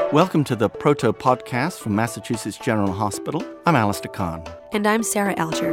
Welcome to the Proto Podcast from Massachusetts General Hospital. I'm Alistair Kahn. And I'm Sarah Alger.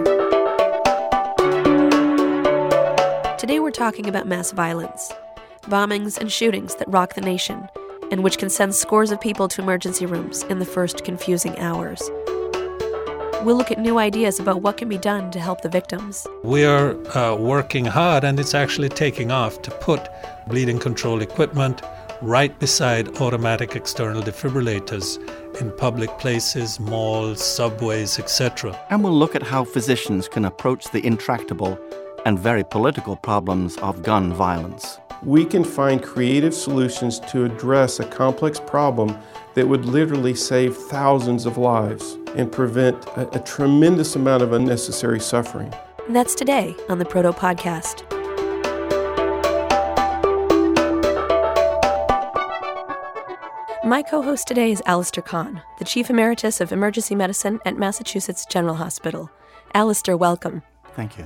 Today we're talking about mass violence, bombings and shootings that rock the nation, and which can send scores of people to emergency rooms in the first confusing hours. We'll look at new ideas about what can be done to help the victims. We are working hard, and it's actually taking off, to put bleeding control equipment right beside automatic external defibrillators in public places, malls, subways, etc. And we'll look at how physicians can approach the intractable and very political problems of gun violence. We can find creative solutions to address a complex problem that would literally save thousands of lives and prevent a tremendous amount of unnecessary suffering. That's today on the Proto Podcast. My co-host today is Alistair Kahn, the Chief Emeritus of Emergency Medicine at Massachusetts General Hospital. Alistair, welcome. Thank you.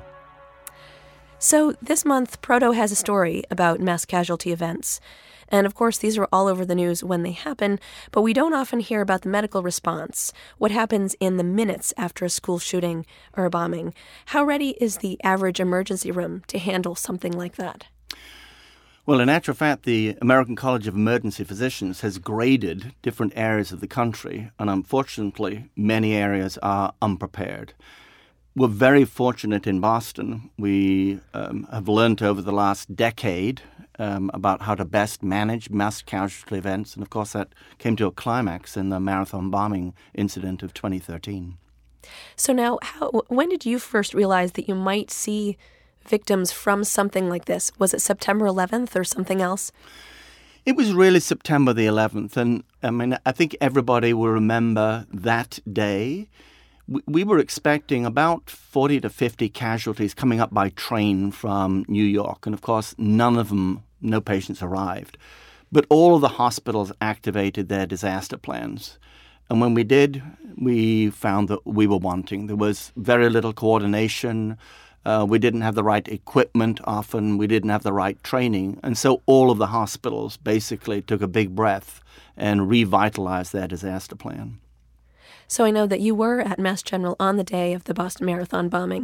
So this month, Proto has a story about mass casualty events. And of course, these are all over the news when they happen, but we don't often hear about the medical response, what happens in the minutes after a school shooting or a bombing. How ready is the average emergency room to handle something like that? Well, in actual fact, the American College of Emergency Physicians has graded different areas of the country, and unfortunately, many areas are unprepared. We're very fortunate in Boston. We have learned over the last decade about how to best manage mass casualty events, and of course that came to a climax in the marathon bombing incident of 2013. So now, when did you first realize that you might see victims from something like this? Was it September 11th or something else? It was really September the 11th, and I think everybody will remember that day. We were expecting about 40 to 50 casualties coming up by train from New York, and of course no patients arrived. But all of the hospitals activated their disaster plans. And when we did, we found that we were wanting. There was very little coordination. We didn't have the right equipment often. We didn't have the right training. And so all of the hospitals basically took a big breath and revitalized their disaster plan. So I know that you were at Mass General on the day of the Boston Marathon bombing.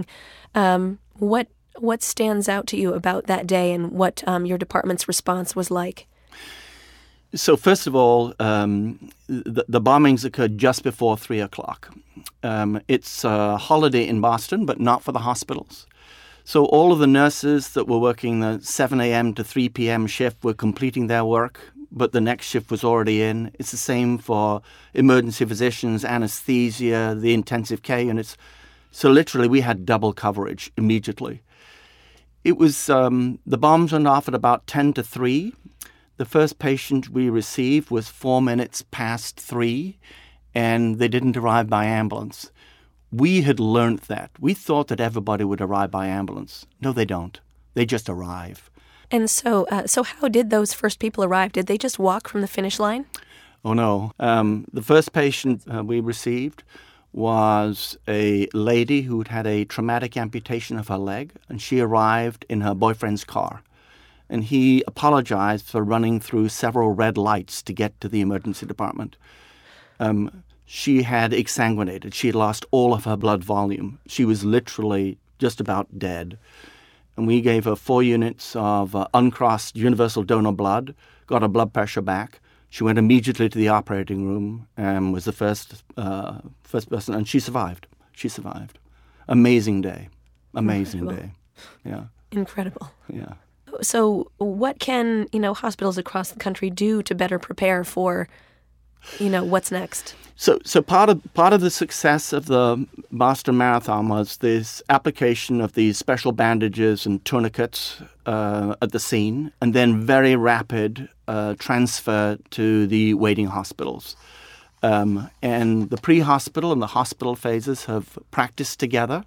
What stands out to you about that day and what your department's response was like? So first of all, the bombings occurred just before 3 o'clock. It's a holiday in Boston, but not for the hospitals. So all of the nurses that were working the 7 a.m. to 3 p.m. shift were completing their work, but the next shift was already in. It's the same for emergency physicians, anesthesia, the intensive care units. So literally we had double coverage immediately. It was, the bombs went off at about 10 to 3. The first patient we received was 4 minutes past 3, and they didn't arrive by ambulance. We had learned that. We thought that everybody would arrive by ambulance. No, they don't. They just arrive. And so how did those first people arrive? Did they just walk from the finish line? Oh, no. The first patient we received was a lady who'd had a traumatic amputation of her leg, and she arrived in her boyfriend's car. And he apologized for running through several red lights to get to the emergency department. She had exsanguinated. She had lost all of her blood volume. She was literally just about dead. And we gave her 4 units of uncrossed universal donor blood, got her blood pressure back. She went immediately to the operating room and was the first person, and she survived. She survived. Amazing day. Amazing Incredible. Day. Yeah. Incredible. Yeah. So what can, hospitals across the country do to better prepare for, what's next? So part of the success of the Boston Marathon was this application of these special bandages and tourniquets at the scene, and then very rapid transfer to the waiting hospitals. And the pre-hospital and the hospital phases have practiced together.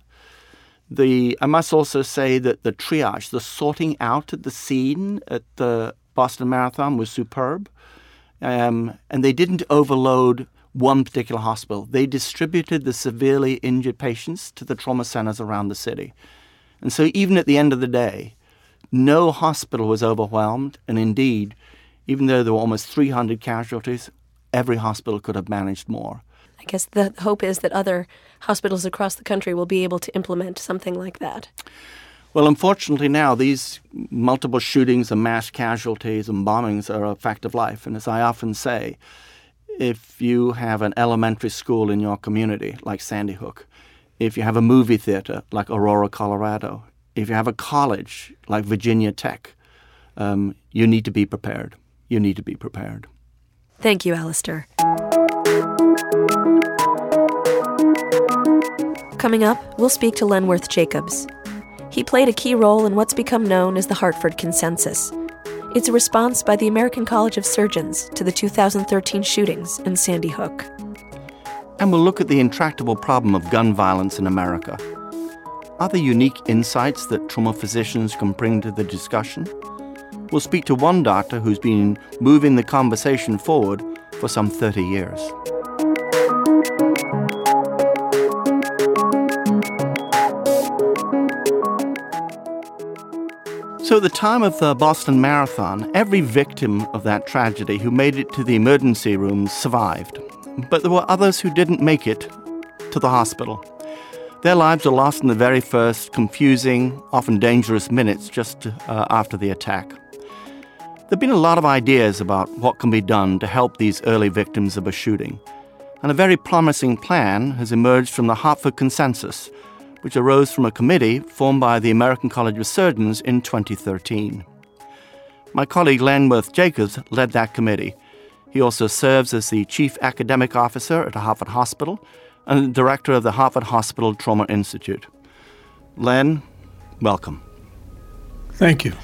I must also say that the triage, the sorting out at the scene at the Boston Marathon was superb. And they didn't overload one particular hospital. They distributed the severely injured patients to the trauma centers around the city. And so even at the end of the day, no hospital was overwhelmed. And indeed, even though there were almost 300 casualties, every hospital could have managed more. I guess the hope is that other hospitals across the country will be able to implement something like that. Well, unfortunately now, these multiple shootings and mass casualties and bombings are a fact of life. And as I often say, if you have an elementary school in your community, like Sandy Hook, if you have a movie theater, like Aurora, Colorado, if you have a college, like Virginia Tech, you need to be prepared. You need to be prepared. Thank you, Alistair. Coming up, we'll speak to Lenworth Jacobs. He played a key role in what's become known as the Hartford Consensus. It's a response by the American College of Surgeons to the 2013 shootings in Sandy Hook. And we'll look at the intractable problem of gun violence in America. Are there unique insights that trauma physicians can bring to the discussion? We'll speak to one doctor who's been moving the conversation forward for some 30 years. So at the time of the Boston Marathon, every victim of that tragedy who made it to the emergency rooms survived. But there were others who didn't make it to the hospital. Their lives were lost in the very first confusing, often dangerous minutes just after the attack. There have been a lot of ideas about what can be done to help these early victims of a shooting. And a very promising plan has emerged from the Hartford Consensus, which arose from a committee formed by the American College of Surgeons in 2013. My colleague Lenworth Jacobs led that committee. He also serves as the Chief Academic Officer at Hartford Hospital and Director of the Hartford Hospital Trauma Institute. Len, welcome. Thank you.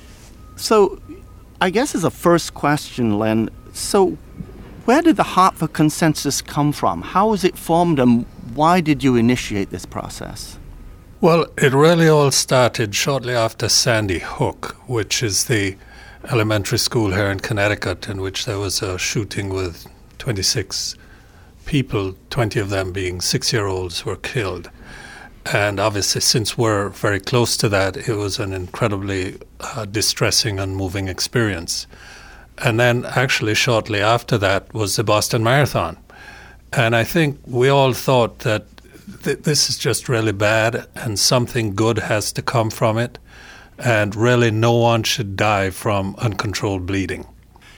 So, I guess as a first question, Len, so where did the Hartford Consensus come from? How was it formed and why did you initiate this process? Well, it really all started shortly after Sandy Hook, which is the elementary school here in Connecticut in which there was a shooting with 26 people, 20 of them being 6-year-olds were killed. And obviously, since we're very close to that, it was an incredibly distressing and moving experience. And then actually shortly after that was the Boston Marathon. And I think we all thought that this is just really bad and something good has to come from it. And really no one should die from uncontrolled bleeding.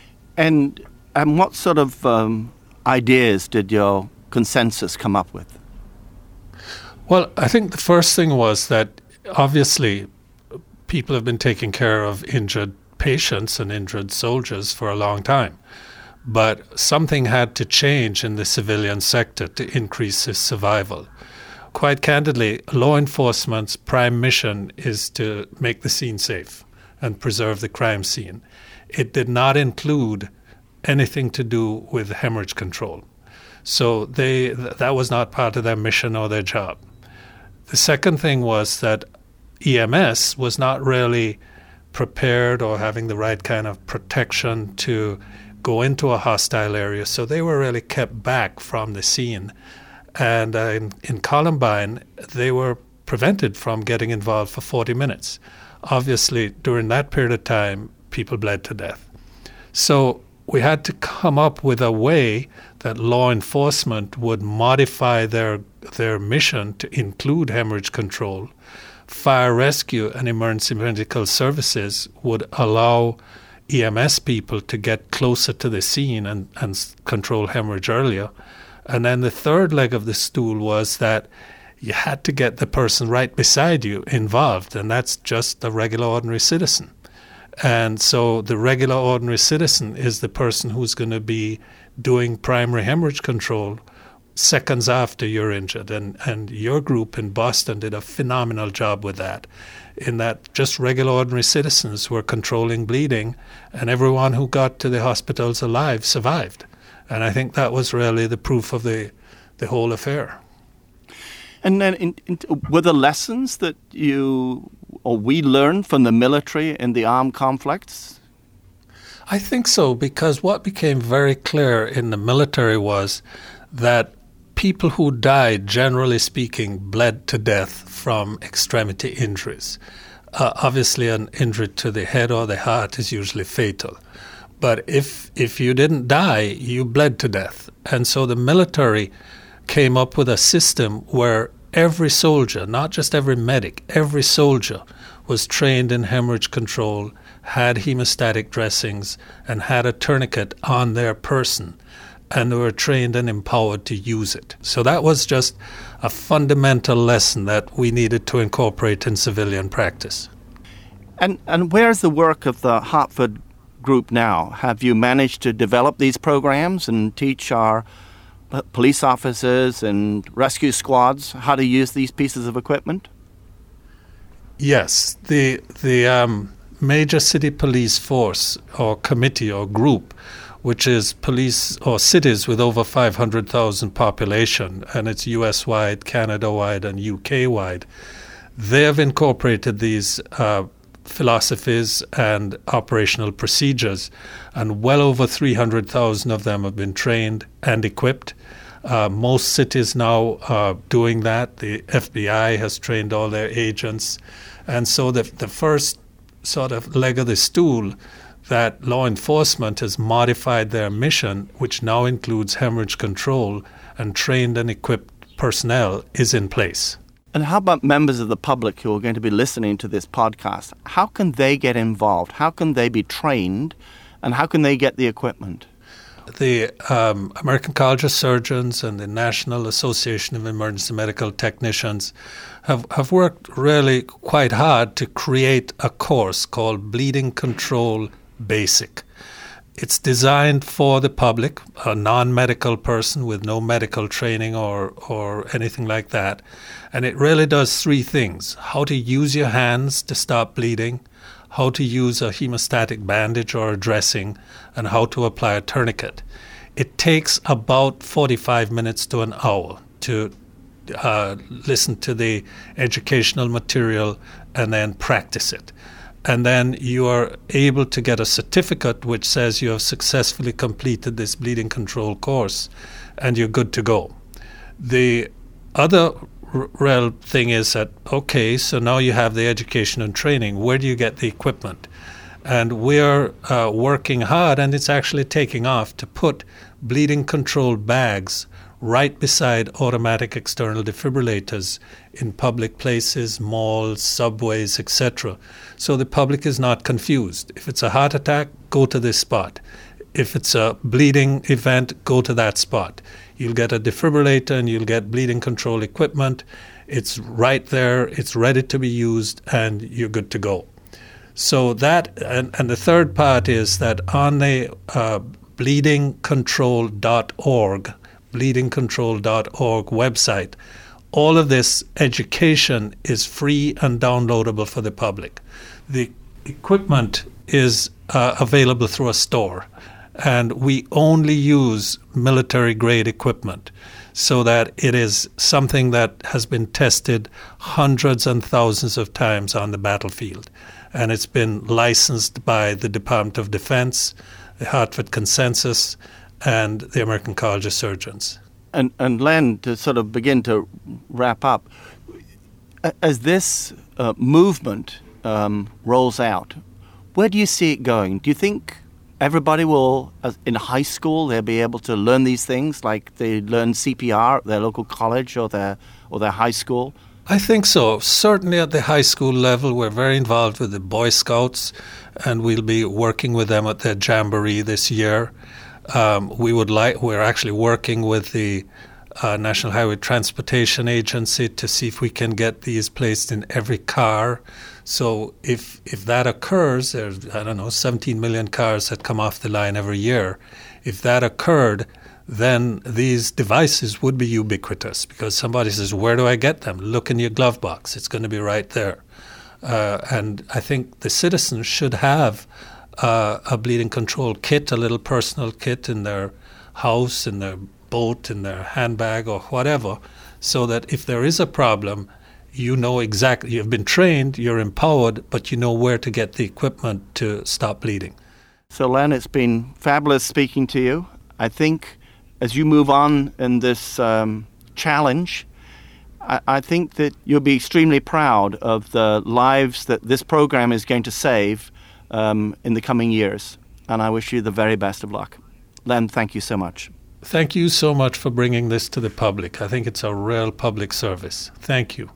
And what sort of ideas did your consensus come up with? Well, I think the first thing was that obviously people have been taking care of injured patients and injured soldiers for a long time. But something had to change in the civilian sector to increase his survival. Quite candidly, law enforcement's prime mission is to make the scene safe and preserve the crime scene. It did not include anything to do with hemorrhage control. So that was not part of their mission or their job. The second thing was that EMS was not really prepared or having the right kind of protection to go into a hostile area, so they were really kept back from the scene. And in Columbine, they were prevented from getting involved for 40 minutes. Obviously, during that period of time, people bled to death. So we had to come up with a way that law enforcement would modify their mission to include hemorrhage control. Fire rescue and emergency medical services would allow EMS people to get closer to the scene and control hemorrhage earlier. And then the third leg of the stool was that you had to get the person right beside you involved, and that's just a regular ordinary citizen. And so the regular ordinary citizen is the person who's going to be doing primary hemorrhage control seconds after you're injured. And your group in Boston did a phenomenal job with that, in that just regular ordinary citizens were controlling bleeding, and everyone who got to the hospitals alive survived. And I think that was really the proof of the whole affair. And then were the lessons that you or we learned from the military in the armed conflicts? I think so, because what became very clear in the military was that people who died, generally speaking, bled to death from extremity injuries. Obviously, an injury to the head or the heart is usually fatal. But if you didn't die, you bled to death. And so the military came up with a system where every soldier, not just every medic, every soldier was trained in hemorrhage control, had hemostatic dressings, and had a tourniquet on their person. And they were trained and empowered to use it. So that was just a fundamental lesson that we needed to incorporate in civilian practice. And where's the work of the Hartford group now? Have you managed to develop these programs and teach our police officers and rescue squads how to use these pieces of equipment? Yes, the Major City Police Force or committee or group, which is police or cities with over 500,000 population, and it's US-wide, Canada-wide, and UK-wide, they have incorporated these philosophies and operational procedures, and well over 300,000 of them have been trained and equipped. Most cities now are doing that. The FBI has trained all their agents. And so the first sort of leg of the stool, that law enforcement has modified their mission, which now includes hemorrhage control, and trained and equipped personnel is in place. And how about members of the public who are going to be listening to this podcast? How can they get involved? How can they be trained? And how can they get the equipment? The American College of Surgeons and the National Association of Emergency Medical Technicians have worked really quite hard to create a course called Bleeding Control Basic. It's designed for the public, a non-medical person with no medical training or anything like that. And it really does three things: how to use your hands to stop bleeding, how to use a hemostatic bandage or a dressing, and how to apply a tourniquet. It takes about 45 minutes to an hour to listen to the educational material and then practice it. And then you are able to get a certificate which says you have successfully completed this bleeding control course and you're good to go. The other real thing is that, okay, so now you have the education and training. Where do you get the equipment? And we're working hard, and it's actually taking off, to put bleeding control bags right beside automatic external defibrillators in public places, malls, subways, etc. So the public is not confused. If it's a heart attack, go to this spot. If it's a bleeding event, go to that spot. You'll get a defibrillator and you'll get bleeding control equipment. It's right there, it's ready to be used, and you're good to go. So that, and the third part is that on the bleedingcontrol.org website, all of this education is free and downloadable for the public. The equipment is available through a store, and we only use military-grade equipment so that it is something that has been tested hundreds and thousands of times on the battlefield. And it's been licensed by the Department of Defense, the Hartford Consensus, and the American College of Surgeons. And Len, to sort of begin to wrap up, as this movement rolls out, where do you see it going? Do you think everybody will, in high school, they'll be able to learn these things like they learn CPR at their local college or their high school? I think so. Certainly at the high school level, we're very involved with the Boy Scouts, and we'll be working with them at their jamboree this year. We're actually working with the National Highway Transportation Agency to see if we can get these placed in every car. So if that occurs, there's, 17 million cars that come off the line every year. If that occurred, then these devices would be ubiquitous, because somebody says, where do I get them? Look in your glove box. It's going to be right there. And I think the citizens should have a bleeding control kit, a little personal kit in their house, in their boat, in their handbag or whatever, so that if there is a problem, you know exactly, you've been trained, you're empowered, but you know where to get the equipment to stop bleeding. So Len, it's been fabulous speaking to you. I think as you move on in this challenge, I think that you'll be extremely proud of the lives that this program is going to save in the coming years. and I wish you the very best of luck. Len, thank you so much. Thank you so much for bringing this to the public. I think it's a real public service. Thank you.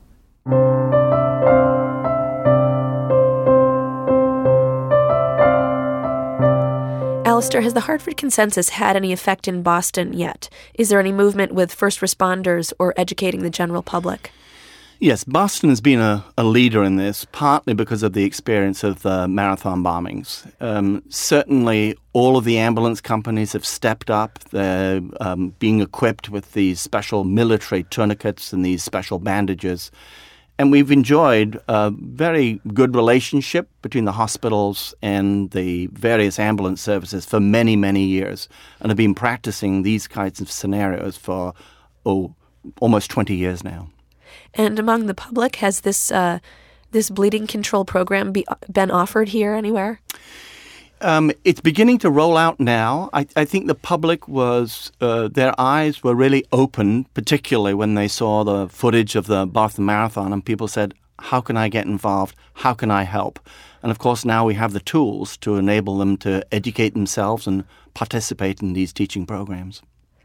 Alistair, has the Hartford Consensus had any effect in Boston yet? Is there any movement with first responders or educating the general public? Yes, Boston has been a leader in this, partly because of the experience of the marathon bombings. Certainly, all of the ambulance companies have stepped up. They're being equipped with these special military tourniquets and these special bandages. And we've enjoyed a very good relationship between the hospitals and the various ambulance services for many, many years, and have been practicing these kinds of scenarios for, almost 20 years now. And among the public, has this bleeding control program been offered here anywhere? It's beginning to roll out now. I think the public their eyes were really open, particularly when they saw the footage of the Boston Marathon, and people said, how can I get involved? How can I help? And of course, now we have the tools to enable them to educate themselves and participate in these teaching programs.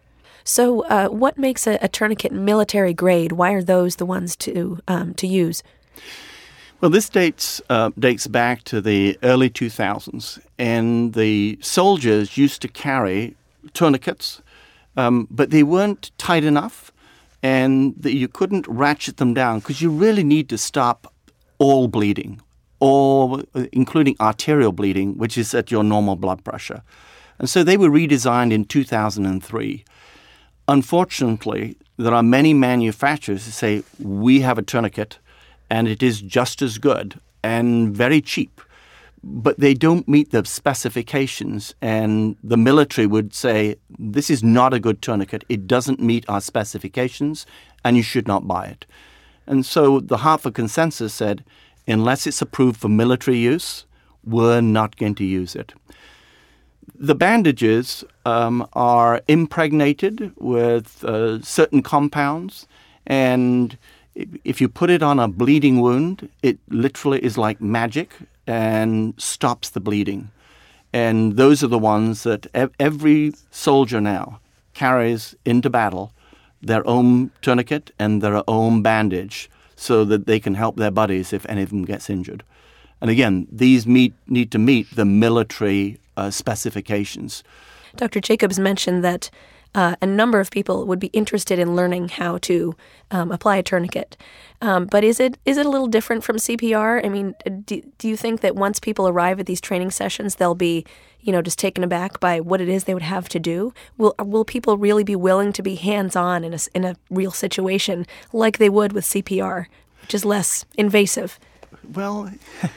So what makes a tourniquet military grade? Why are those the ones to use? Well, this dates back to the early 2000s, and the soldiers used to carry tourniquets, but they weren't tight enough, and you couldn't ratchet them down because you really need to stop all bleeding, including arterial bleeding, which is at your normal blood pressure. And so they were redesigned in 2003. Unfortunately, there are many manufacturers who say, we have a tourniquet, and it is just as good and very cheap, but they don't meet the specifications. And the military would say, this is not a good tourniquet. It doesn't meet our specifications, and you should not buy it. And so the Hartford Consensus said, unless it's approved for military use, we're not going to use it. The bandages are impregnated with certain compounds, and if you put it on a bleeding wound, it literally is like magic and stops the bleeding. And those are the ones that every soldier now carries into battle, their own tourniquet and their own bandage, so that they can help their buddies if any of them gets injured. And again, these need to meet the military specifications. Dr. Jacobs mentioned that a number of people would be interested in learning how to apply a tourniquet. But is it a little different from CPR? I mean, do you think that once people arrive at these training sessions, they'll be, just taken aback by what it is they would have to do? Will people really be willing to be hands-on in a real situation like they would with CPR, which is less invasive? Well,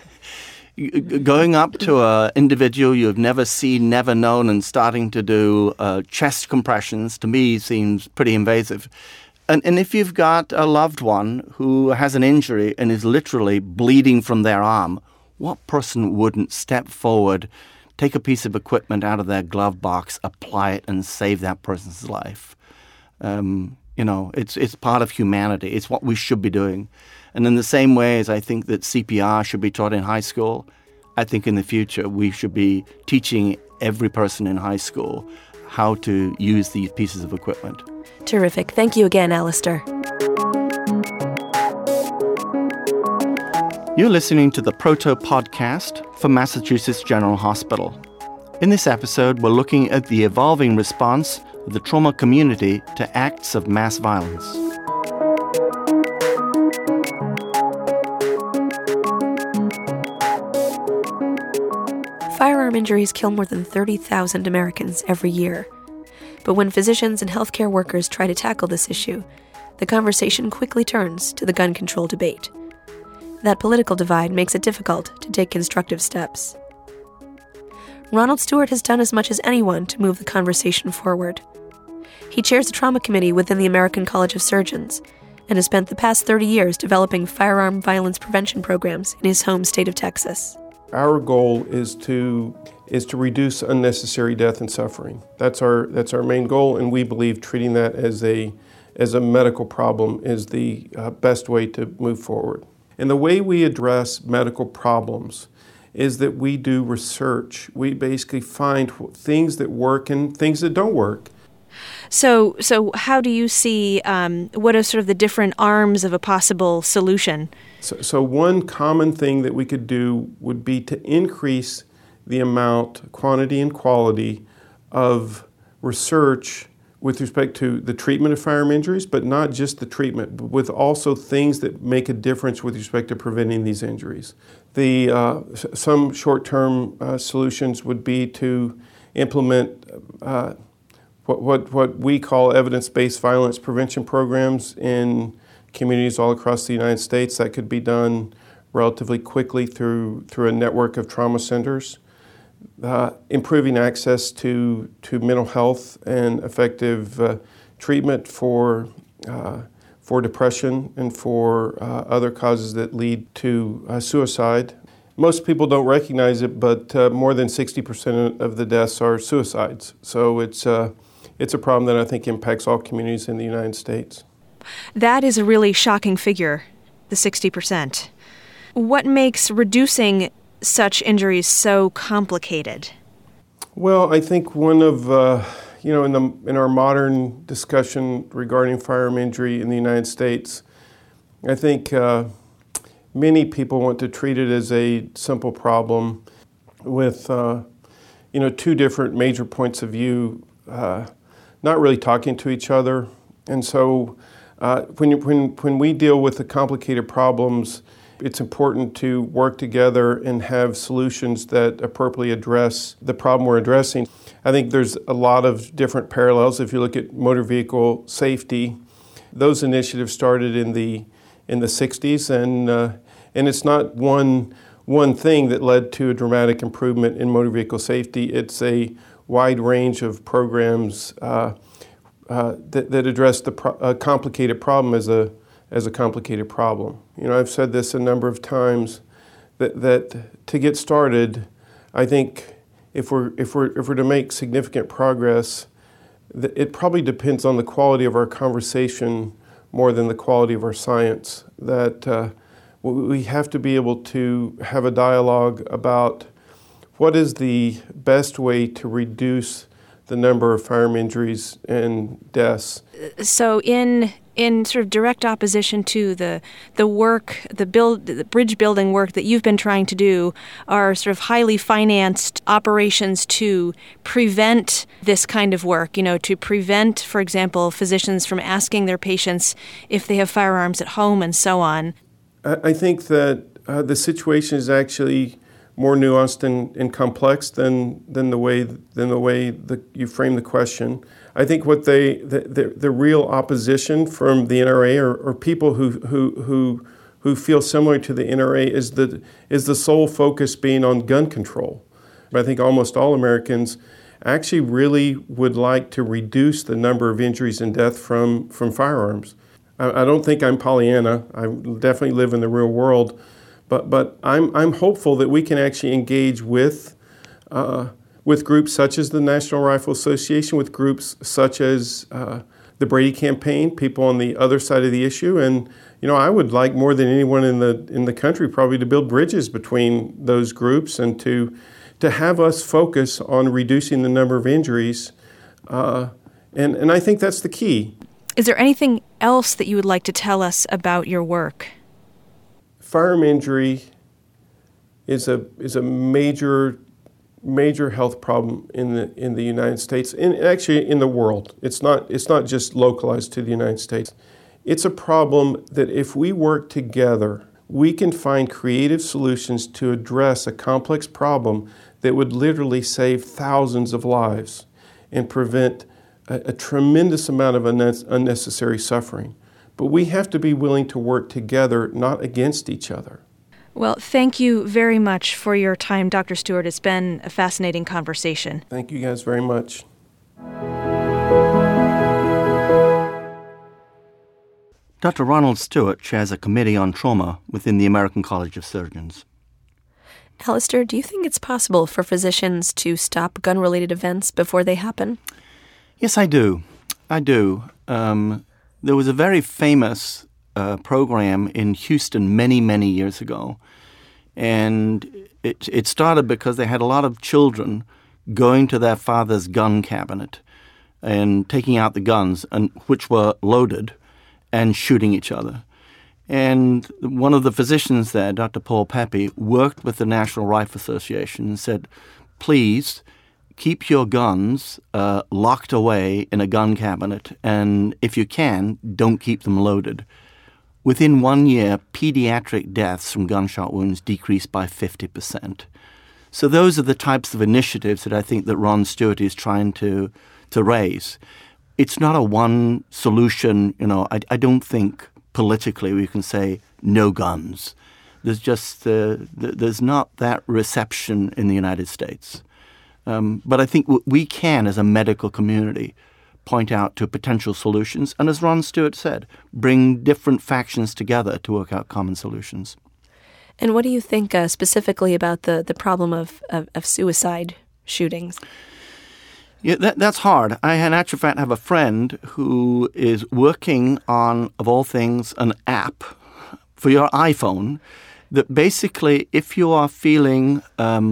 going up to an individual you've never seen, never known, and starting to do chest compressions, to me, seems pretty invasive. And if you've got a loved one who has an injury and is literally bleeding from their arm, what person wouldn't step forward, take a piece of equipment out of their glove box, apply it, and save that person's life? It's part of humanity. It's what we should be doing. And in the same way as I think that CPR should be taught in high school, I think in the future we should be teaching every person in high school how to use these pieces of equipment. Terrific. Thank you again, Alistair. You're listening to the Proto Podcast for Massachusetts General Hospital. In this episode, we're looking at the evolving response of the trauma community to acts of mass violence. Firearm injuries kill more than 30,000 Americans every year. But when physicians and healthcare workers try to tackle this issue, the conversation quickly turns to the gun control debate. That political divide makes it difficult to take constructive steps. Ronald Stewart has done as much as anyone to move the conversation forward. He chairs the trauma committee within the American College of Surgeons and has spent the past 30 years developing firearm violence prevention programs in his home state of Texas. Our goal is to reduce unnecessary death and suffering. That's our main goal, and we believe treating that as a medical problem is the best way to move forward. And the way we address medical problems is that we do research. We basically find things that work and things that don't work. So how do you see, what are sort of the different arms of a possible solution? So one common thing that we could do would be to increase the amount, quantity and quality of research with respect to the treatment of firearm injuries, but not just the treatment, but with also things that make a difference with respect to preventing these injuries. Some short-term solutions would be to implement what we call evidence-based violence prevention programs in communities all across the United States. That could be done relatively quickly through a network of trauma centers. Improving access to mental health and effective treatment for depression and for other causes that lead to suicide. Most people don't recognize it, but more than 60% of the deaths are suicides. So it's a problem that I think impacts all communities in the United States. That is a really shocking figure, the 60%. What makes reducing such injuries so complicated? Well, I think one of, in our modern discussion regarding firearm injury in the United States, I think many people want to treat it as a simple problem with, two different major points of view, not really talking to each other. And so when we deal with the complicated problems, it's important to work together and have solutions that appropriately address the problem we're addressing. I think there's a lot of different parallels. If you look at motor vehicle safety, those initiatives started in the 60s, and it's not one thing that led to a dramatic improvement in motor vehicle safety. It's a wide range of programs that address the complicated problem as a complicated problem. I've said this a number of times that to get started, I think if we're to make significant progress, it probably depends on the quality of our conversation more than the quality of our science. That we have to be able to have a dialogue about what is the best way to reduce the number of firearm injuries and deaths. So in sort of direct opposition to the work, the bridge building work that you've been trying to do are sort of highly financed operations to prevent this kind of work, to prevent, for example, physicians from asking their patients if they have firearms at home and so on. I think that the situation is actually more nuanced and complex than the way that you frame the question. I think what the real opposition from the NRA or people who feel similar to the NRA is the sole focus being on gun control. I think almost all Americans actually really would like to reduce the number of injuries and death from firearms. I don't think I'm Pollyanna. I definitely live in the real world. But I'm hopeful that we can actually engage with groups such as the National Rifle Association, with groups such as the Brady Campaign, people on the other side of the issue, and I would like more than anyone in the country probably to build bridges between those groups and to have us focus on reducing the number of injuries, and I think that's the key. Is there anything else that you would like to tell us about your work? Firearm injury is a major health problem in the United States, and actually in the world. It's not just localized to the United States. It's a problem that if we work together, we can find creative solutions to address a complex problem that would literally save thousands of lives and prevent a tremendous amount of unnecessary suffering. But we have to be willing to work together, not against each other. Well, thank you very much for your time, Dr. Stewart. It's been a fascinating conversation. Thank you guys very much. Dr. Ronald Stewart chairs a committee on trauma within the American College of Surgeons. Alistair, do you think it's possible for physicians to stop gun-related events before they happen? Yes, I do. There was a very famous program in Houston many, many years ago And it started because they had a lot of children going to their father's gun cabinet and taking out the guns, which were loaded, and shooting each other. And one of the physicians there, Dr. Paul Pepe, worked with the National Rifle Association and said, please keep your guns locked away in a gun cabinet, and if you can, don't keep them loaded. Within 1 year, pediatric deaths from gunshot wounds decreased by 50%. So those are the types of initiatives that I think that Ron Stewart is trying to raise. It's not a one solution. I don't think politically we can say no guns. There's just there's not that reception in the United States. But I think we can, as a medical community, point out to potential solutions, and as Ron Stewart said, bring different factions together to work out common solutions. And what do you think specifically about the problem of suicide shootings? Yeah, that's hard. I, in actual fact, have a friend who is working on, of all things, an app for your iPhone that basically, if you are feeling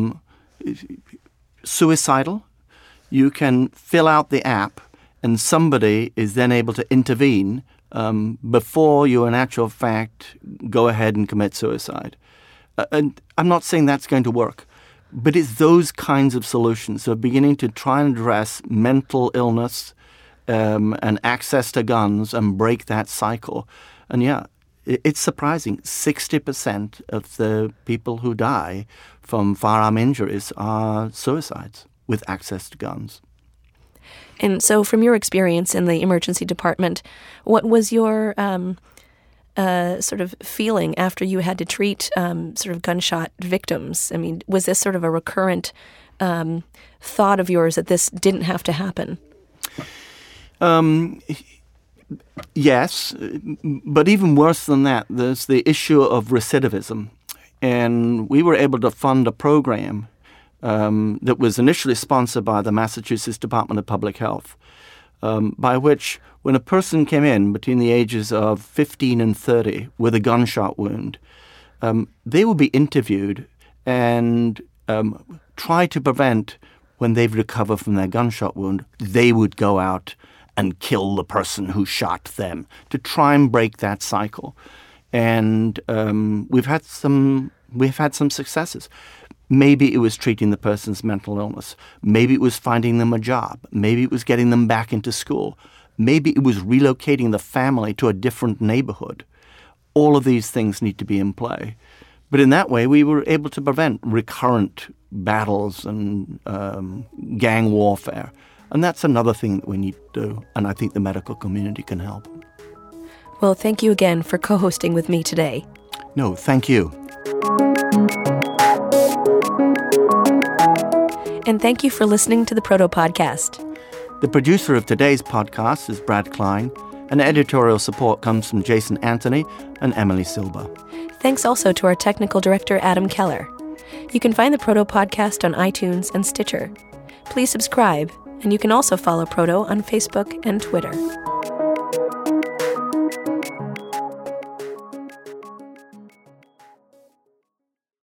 suicidal, you can fill out the app, and somebody is then able to intervene before you, in actual fact, go ahead and commit suicide. And I'm not saying that's going to work, but it's those kinds of solutions. So beginning to try and address mental illness and access to guns and break that cycle. And yeah, it's surprising. 60% of the people who die from firearm injuries are suicides with access to guns. And so from your experience in the emergency department, what was your sort of feeling after you had to treat sort of gunshot victims? I mean, was this sort of a recurrent thought of yours that this didn't have to happen? Yes, but even worse than that, there's the issue of recidivism. And we were able to fund a program that was initially sponsored by the Massachusetts Department of Public Health, by which when a person came in between the ages of 15 and 30 with a gunshot wound, they would be interviewed and try to prevent, when they've recovered from their gunshot wound, they would go out and kill the person who shot them, to try and break that cycle. And we've had some successes. Maybe it was treating the person's mental illness. Maybe it was finding them a job. Maybe it was getting them back into school. Maybe it was relocating the family to a different neighborhood. All of these things need to be in play. But in that way, we were able to prevent recurrent battles and gang warfare. And that's another thing that we need to do, and I think the medical community can help. Well, thank you again for co-hosting with me today. No, thank you. And thank you for listening to the Proto Podcast. The producer of today's podcast is Brad Klein, and editorial support comes from Jason Anthony and Emily Silva. Thanks also to our technical director, Adam Keller. You can find the Proto Podcast on iTunes and Stitcher. Please subscribe, and you can also follow Proto on Facebook and Twitter.